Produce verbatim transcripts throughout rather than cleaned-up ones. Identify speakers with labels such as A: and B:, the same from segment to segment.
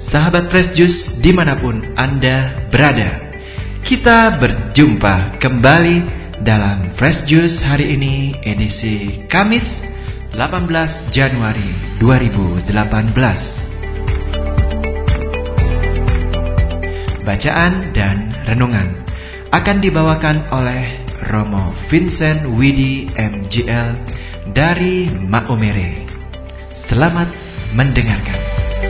A: sahabat Fresh Juice dimanapun Anda berada. Kita berjumpa kembali dalam Fresh Juice hari ini, edisi Kamis delapan belas Januari dua ribu delapan belas. Bacaan dan renungan akan dibawakan oleh Romo Vincent Widi M J L dari Maumere. Selamat mendengarkan.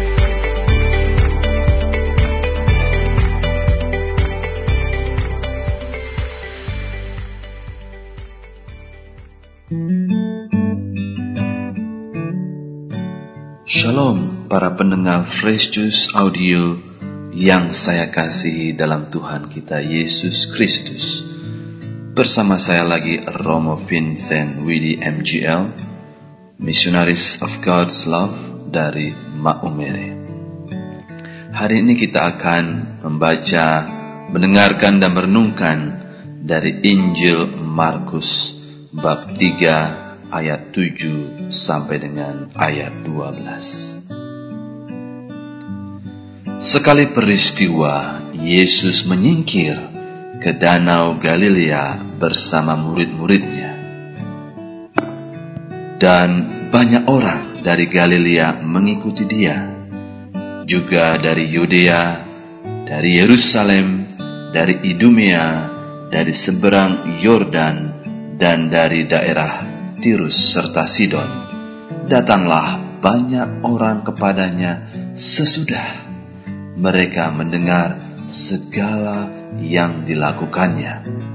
B: Shalom para pendengar Fresh Juice Audio yang saya kasihi dalam Tuhan kita Yesus Kristus. Bersama saya lagi Romo Vincent Widi M J L, Missionaries of God's Love dari Maumere. Hari ini kita akan membaca, mendengarkan dan merenungkan dari Injil Markus bab tiga ayat tujuh sampai dengan ayat dua belas. Sekali peristiwa, Yesus menyingkir ke Danau Galilea bersama murid-muridnya. Dan banyak orang dari Galilea mengikuti dia, juga dari Yudea, dari Yerusalem, dari Idumea, dari seberang Yordan, dan dari daerah Tirus serta Sidon. Datanglah banyak orang kepadanya sesudah mereka mendengar segala yang dilakukannya.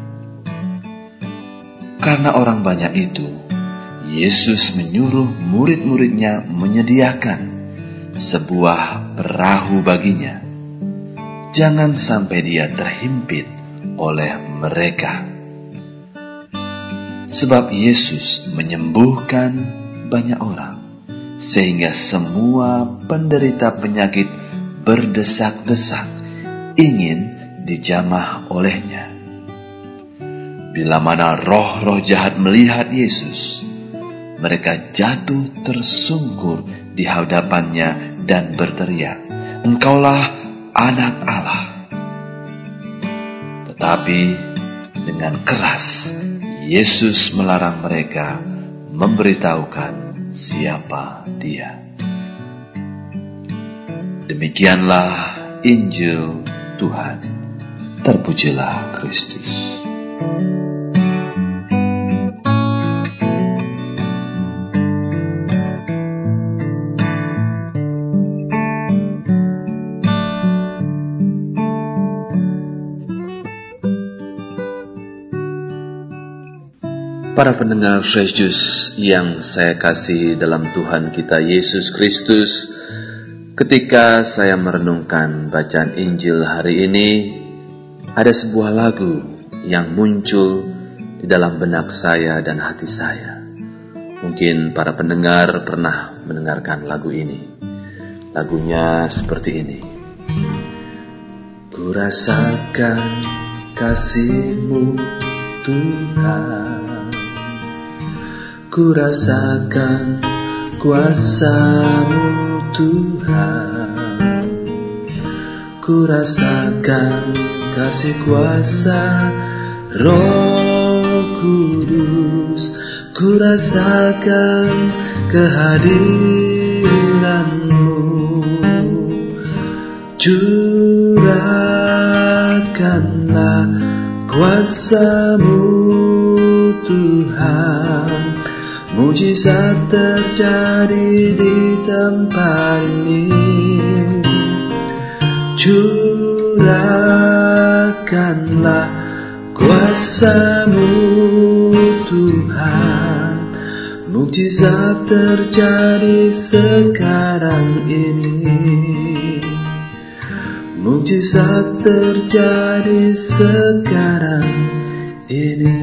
B: Karena orang banyak itu, Yesus menyuruh murid-muridnya menyediakan sebuah perahu baginya. Jangan sampai dia terhimpit oleh mereka. Sebab Yesus menyembuhkan banyak orang, sehingga semua penderita penyakit berdesak-desak ingin dijamah olehnya. Bila mana roh-roh jahat melihat Yesus, mereka jatuh tersungkur di hadapannya dan berteriak, "Engkaulah Anak Allah." Tetapi dengan keras Yesus melarang mereka memberitahukan siapa dia. Demikianlah Injil Tuhan. Terpujilah Kristus. Para pendengar Fresh Juice yang saya kasihi dalam Tuhan kita Yesus Kristus, ketika saya merenungkan bacaan Injil hari ini, ada sebuah lagu yang muncul di dalam benak saya dan hati saya. Mungkin para pendengar pernah mendengarkan lagu ini. Lagunya seperti ini. Ku rasakan kasih-Mu Tuhan, ku rasakan kuasa-Mu Tuhan, ku rasakan kasih kuasa Roh Kudus, ku rasakan kehadiran-Mu. Curahkanlah kuasa-Mu Tuhan, mujizat terjadi di tempat ini. Curahkanlah kuasa-Mu Tuhan, mujizat terjadi sekarang ini. Mujizat terjadi sekarang ini.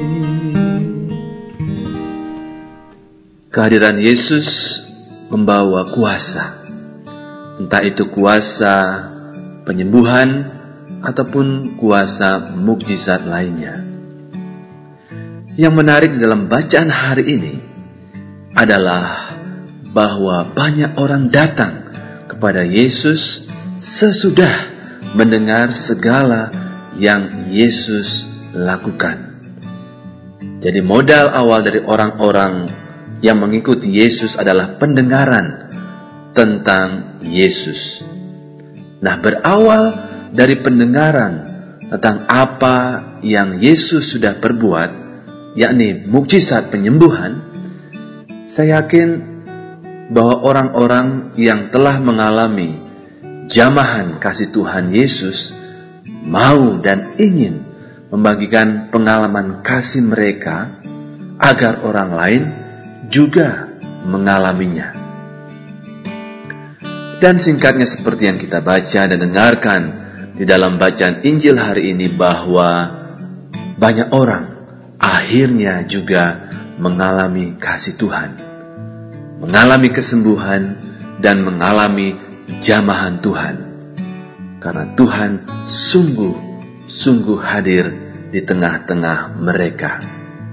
B: Kehadiran Yesus membawa kuasa, entah itu kuasa penyembuhan ataupun kuasa mukjizat lainnya. Yang menarik dalam bacaan hari ini adalah bahwa banyak orang datang kepada Yesus sesudah mendengar segala yang Yesus lakukan. Jadi modal awal dari orang-orang yang mengikuti Yesus adalah pendengaran tentang Yesus. Nah, berawal dari pendengaran tentang apa yang Yesus sudah perbuat, yakni mukjizat penyembuhan, saya yakin bahwa orang-orang yang telah mengalami jamahan kasih Tuhan Yesus mau dan ingin membagikan pengalaman kasih mereka agar orang lain juga mengalaminya. Dan singkatnya seperti yang kita baca dan dengarkan di dalam bacaan Injil hari ini, bahwa banyak orang akhirnya juga mengalami kasih Tuhan, mengalami kesembuhan dan mengalami jamahan Tuhan, karena Tuhan sungguh-sungguh hadir di tengah-tengah mereka.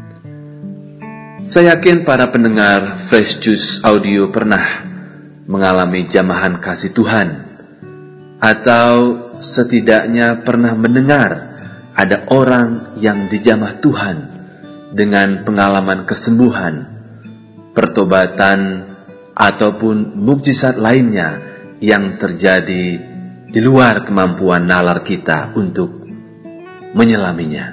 B: Saya yakin para pendengar Fresh Juice Audio pernah mengalami jamahan kasih Tuhan, atau setidaknya pernah mendengar ada orang yang dijamah Tuhan dengan pengalaman kesembuhan, pertobatan, ataupun mukjizat lainnya yang terjadi di luar kemampuan nalar kita untuk menyelaminya.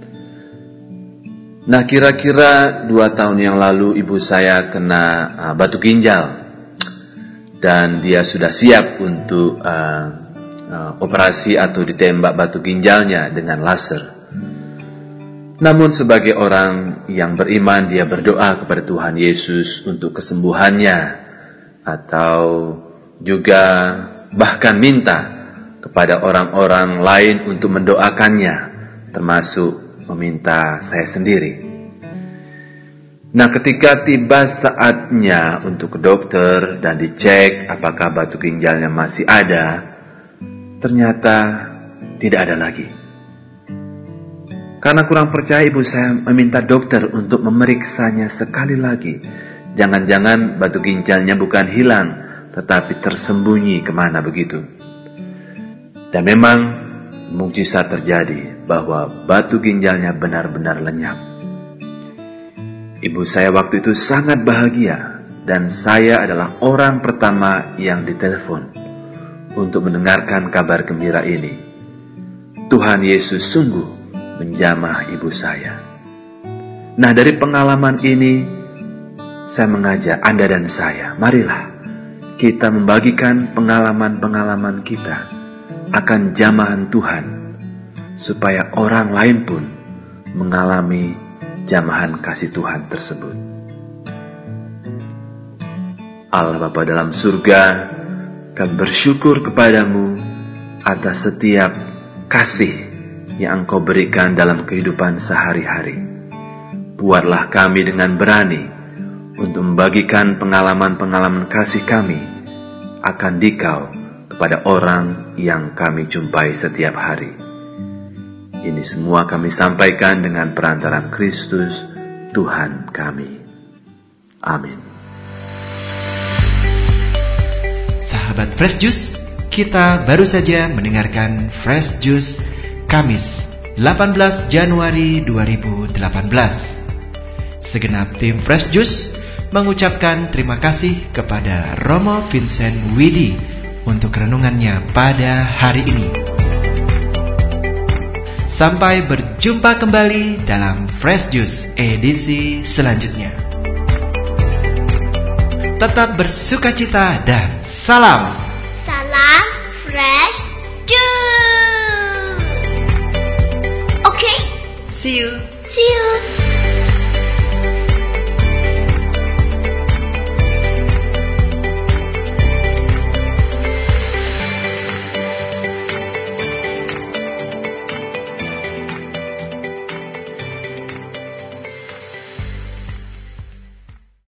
B: Nah, kira-kira dua tahun yang lalu ibu saya kena uh, batu ginjal, dan dia sudah siap untuk uh, uh, operasi atau ditembak batu ginjalnya dengan laser. Namun sebagai orang yang beriman, dia berdoa kepada Tuhan Yesus untuk kesembuhannya, atau juga bahkan minta kepada orang-orang lain untuk mendoakannya, termasuk meminta saya sendiri. Nah, ketika tiba saatnya untuk ke dokter dan dicek apakah batu ginjalnya masih ada, ternyata tidak ada lagi. Karena kurang percaya, ibu saya meminta dokter untuk memeriksanya sekali lagi. Jangan-jangan batu ginjalnya bukan hilang, tetapi tersembunyi kemana begitu. Dan memang mukjizat terjadi, bahwa batu ginjalnya benar-benar lenyap. Ibu saya waktu itu sangat bahagia, dan saya adalah orang pertama yang ditelepon untuk mendengarkan kabar gembira ini. Tuhan Yesus sungguh menjamah ibu saya. Nah, dari pengalaman ini saya mengajak Anda dan saya, marilah kita membagikan pengalaman-pengalaman kita akan jamahan Tuhan, supaya orang lain pun mengalami jamahan kasih Tuhan tersebut. Allah Bapa dalam surga, kami bersyukur kepadamu atas setiap kasih yang Engkau berikan dalam kehidupan sehari-hari. Buatlah kami dengan berani untuk membagikan pengalaman-pengalaman kasih kami akan Dikau kepada orang yang kami jumpai setiap hari. Ini semua kami sampaikan dengan perantaraan Kristus, Tuhan kami. Amin.
A: Sahabat Fresh Juice, kita baru saja mendengarkan Fresh Juice Kamis delapan belas Januari dua ribu delapan belas. Segenap tim Fresh Juice mengucapkan terima kasih kepada Romo Vincent Widi untuk renungannya pada hari ini. Sampai berjumpa kembali dalam Fresh Juice edisi selanjutnya. Tetap bersukacita dan salam.
C: Salam Fresh Juice. Okay?
A: See you.
C: See you.